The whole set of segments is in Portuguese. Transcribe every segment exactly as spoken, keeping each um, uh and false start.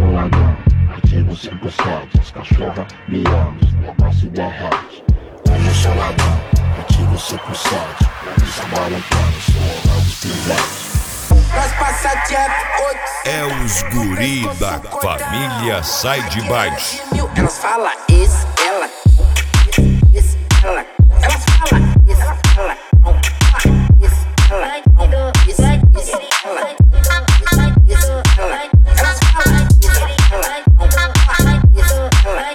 sou ladrão, ativo cinco sete, as cachorras miando, os negócios derrete. Como eu sou ladrão, ativo cinco sete, os barulhando, sou o dos pivetes. Nós passa Jeff oito. É os guri da família Sai de Baixo. Elas falam isso, ela, isso, ela. Elas falam isso, ela, isso, ela, isso, isso, ela, isso, ela. Elas falam isso, ela, isso,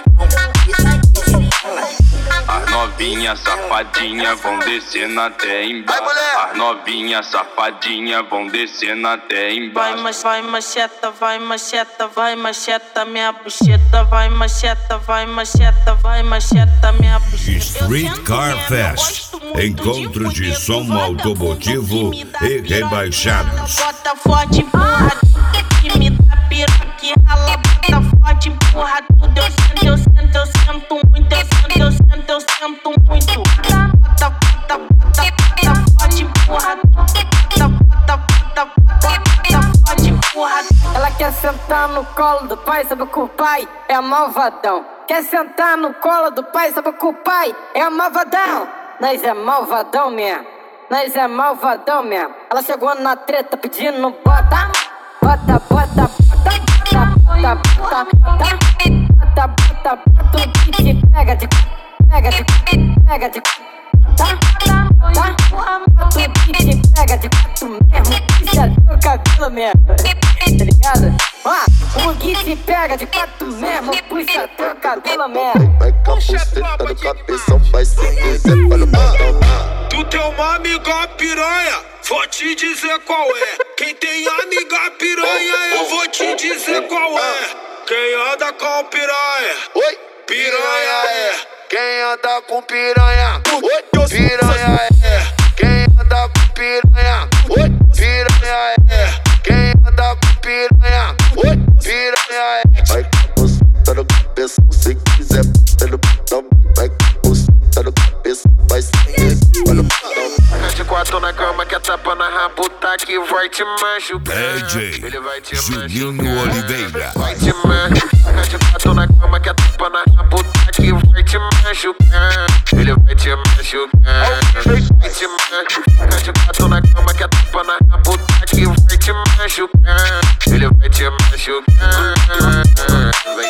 ela, isso, ela. As novinhas safadinhas vão descendo até embaixo. As novinhas safadinhas vão descendo até embaixo. Vai, mas vai macheta, vai macheta, vai macheta minha bucheta, vai macheta, vai macheta, vai macheta minha bucheta. Street Car Fest, encontro de som automotivo e rebaixados. Bota forte, empurra, que me dá piroca, que rala, bota forte, empurra tudo. Eu sento, eu sento, eu sento muito, eu sento, eu sento, eu sento muito. Bota, bota, bota, bota forte, empurra, bota, bota, bota, bota forte, empurra. Ela quer sentar no colo do pai, sabe que o pai é malvadão. Quer sentar no colo do pai, sabe que o pai é malvadão. Nós é malvadão mesmo, nós é malvadão mesmo. Ela chegou na treta pedindo bota, bota, bota, bota, bota, bota, bota, bota, bota, bota, o que pega de, pega de, pega de, tá, tá, bota, o que pega de quatro mesmo, puxa teu cabelo mesmo, tá ligado? Ó, o que pega de quatro mesmo, puxa teu cabelo mesmo. Vai com a buceta no cabeção, vai se quiser para o batão. Tu tem uma amiga piranha, vou te dizer qual é. Quem tem amiga piranha, eu vou te dizer qual é. Quem anda com piranha, Oi, piranha é. quem anda com piranha, Oi, piranha é. Quem anda com piranha, Oi, piranha é. Quem anda com piranha, Oi, piranha é. Vai com a buceta no cabeção, se quiser para o batão. Vai com a buceta no cabeção, vai se quiser para o batão. De quatro na cama, que a tapa na raputa que vai te machucar. D J Ele vai te Juninho machucar. Oliveira. Vai te machucar. De quatro na cama, que a tapa na raputa que vai te machucar. Ele vai te machucar. Vai te machucar. De quatro na cama, que a tapa na raputa que vai te machucar. Ele vai te machucar. Vai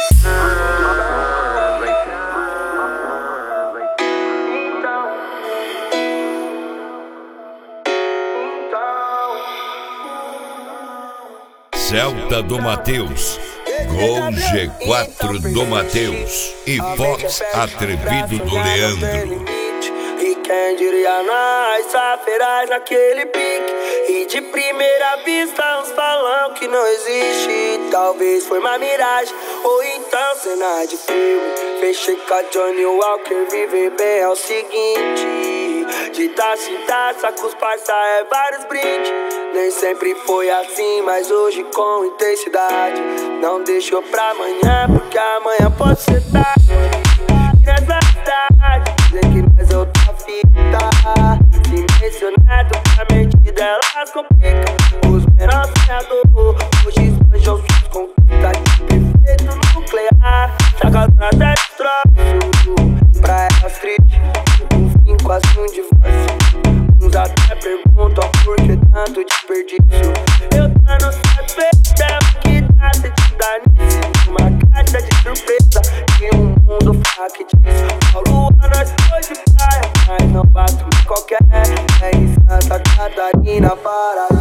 Celta do Mateus, Gol G quatro do Mateus e Fox Atrevido do Leandro. E quem diria nós, safeiras naquele pique. E de primeira vista uns falam que não existe. Talvez foi uma miragem, ou então cena de filme. Fechei com a Johnny Walker, viver bem é o seguinte. De taça em taça com os parça é vários brindes. Nem sempre foi assim, mas hoje com intensidade. Não deixou pra amanhã, porque amanhã pode ser tarde. E nessa cidade, dizem que nós é outra fita. Direcionado pra medida, elas complicam. Os menores sonhadores, hoje esbanjam suas conquistas. Perfeito nuclear, tá causando até destroço. Pra elas tristes, um fim quase um divórcio. Uns até perguntam por que tanto desperdício. Eu tô no satisfeito, é o que dá sentido nisso. Uma caixa de surpresa e um mundo factício. Paulo, nós foi de praia, mas não basta qualquer. É em Santa Catarina, Paraná.